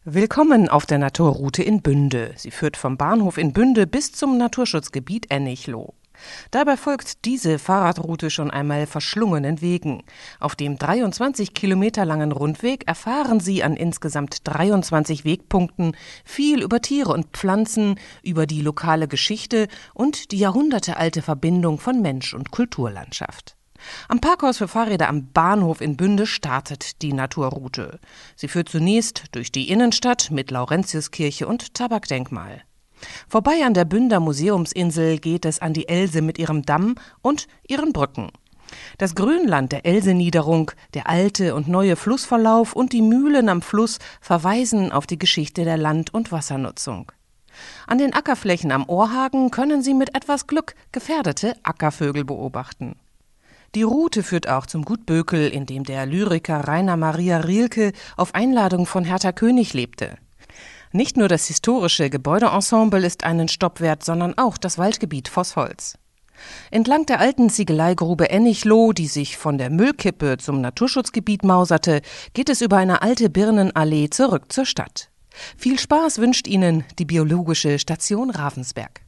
Willkommen auf der Naturroute in Bünde. Sie führt vom Bahnhof in Bünde bis zum Naturschutzgebiet Ennichloh. Dabei folgt diese Fahrradroute schon einmal verschlungenen Wegen. Auf dem 23 Kilometer langen Rundweg erfahren Sie an insgesamt 23 Wegpunkten viel über Tiere und Pflanzen, über die lokale Geschichte und die jahrhundertealte Verbindung von Mensch und Kulturlandschaft. Am Parkhaus für Fahrräder am Bahnhof in Bünde startet die Naturroute. Sie führt zunächst durch die Innenstadt mit Laurentiuskirche und Tabakdenkmal. Vorbei an der Bünder Museumsinsel geht es an die Else mit ihrem Damm und ihren Brücken. Das Grünland der Else-Niederung, der alte und neue Flussverlauf und die Mühlen am Fluss verweisen auf die Geschichte der Land- und Wassernutzung. An den Ackerflächen am Ohrhagen können Sie mit etwas Glück gefährdete Ackervögel beobachten. Die Route führt auch zum Gut Bökel, in dem der Lyriker Rainer Maria Rilke auf Einladung von Hertha König lebte. Nicht nur das historische Gebäudeensemble ist einen Stopp wert, sondern auch das Waldgebiet Vossholz. Entlang der alten Ziegeleigrube Ennichloh, die sich von der Müllkippe zum Naturschutzgebiet mauserte, geht es über eine alte Birnenallee zurück zur Stadt. Viel Spaß wünscht Ihnen die Biologische Station Ravensberg.